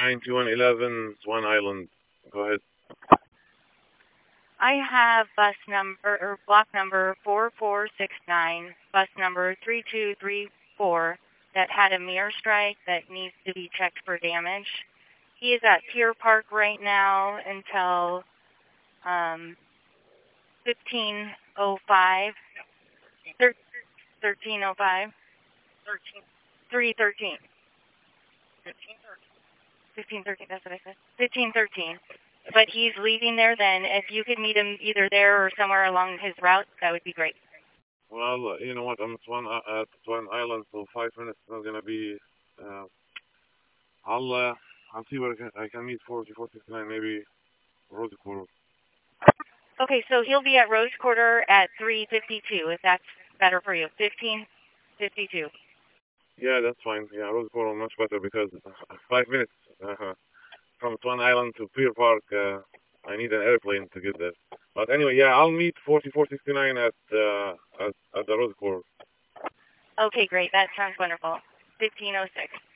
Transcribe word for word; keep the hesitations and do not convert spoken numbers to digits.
nine two one eleven Swan Island. Go ahead. I have bus number or block number four four six nine, bus number three two three four that had a mirror strike that needs to be checked for damage. He is at Pier Park right now until um, fifteen oh five. thirteen oh five. three thirteen. fifteen thirteen, that's what I said. fifteen thirteen. But he's leaving there then. If you could meet him either there or somewhere along his route, that would be great. Well, you know what? I'm at Swan, uh, at Swan Island, so five minutes is not gonna be. Uh, I'll uh, I'll see where I can, I can meet forty-four sixty-nine, maybe Rose Quarter. Okay, so he'll be at Rose Quarter at three fifty-two, if that's better for you. fifteen fifty-two. Yeah, that's fine. Yeah, Rose Quarter much better because uh, five minutes uh, from Swan Island to Pier Park, uh, I need an airplane to get there. But anyway, yeah, I'll meet forty-four sixty-nine at uh, at, at the Rose Quarter. Okay, great. That sounds wonderful. fifteen oh six.